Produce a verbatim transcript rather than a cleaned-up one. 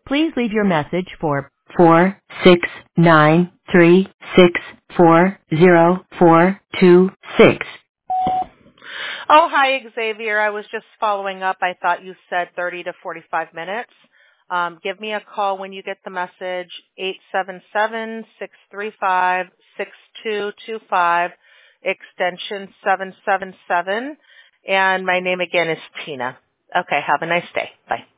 Please leave your message for four six nine three six four zero four two six. Oh, hi, Xavier. I was just following up. I thought you said thirty to forty-five minutes. Um, give me a call when you get the message, eight seven seven, six three five, six two two five, extension seven seven seven. And my name again is Tina. Okay, have a nice day. Bye.